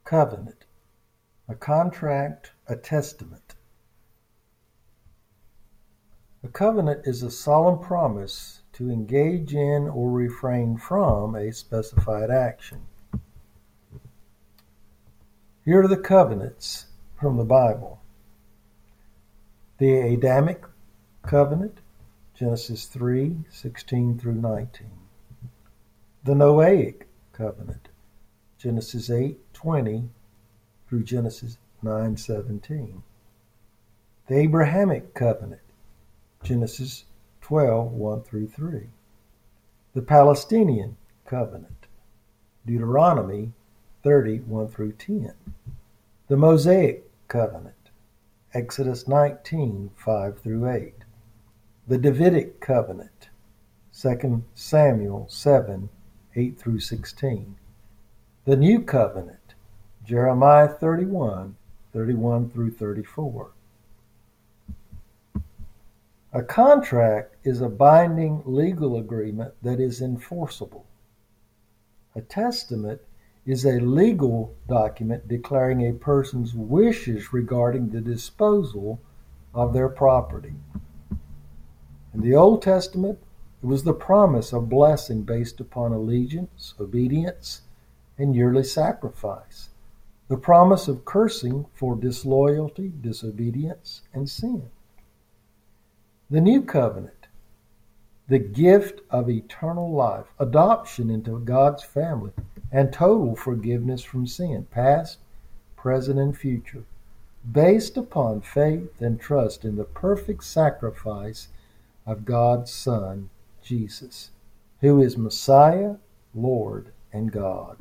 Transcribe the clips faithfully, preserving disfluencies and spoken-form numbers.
Covenant, a contract, a testament. A covenant is a solemn promise to engage in or refrain from a specified action. Here are the covenants from the Bible. The Adamic covenant, Genesis three, sixteen through nineteen. The Noahic covenant, Genesis eight, twenty through Genesis nine, seventeen. The Abrahamic covenant, Genesis twelve, one through three. The Palestinian covenant, Deuteronomy thirty, one through ten. The Mosaic covenant, Exodus nineteen, five through eight. The Davidic covenant, Second Samuel seven, eight through sixteen. The New Covenant, Jeremiah thirty-one, thirty-one through thirty-four. A contract is a binding legal agreement that is enforceable. A testament is a legal document declaring a person's wishes regarding the disposal of their property. In the Old Testament, it was the promise of blessing based upon allegiance, obedience, and yearly sacrifice. The promise of cursing for disloyalty, disobedience, and sin. The New Covenant, the gift of eternal life, adoption into God's family, and total forgiveness from sin, past, present, and future, based upon faith and trust in the perfect sacrifice of God's Son, Jesus, who is Messiah, Lord, and God.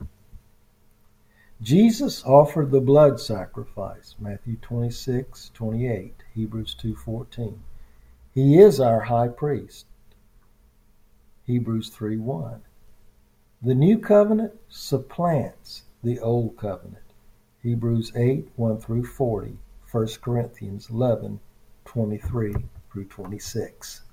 Jesus offered the blood sacrifice, Matthew twenty-six, twenty-eight, Hebrews two, fourteen. He is our high priest, Hebrews three, one. The new covenant supplants the old covenant, Hebrews eight, one through forty, First Corinthians eleven, twenty-three through twenty-six.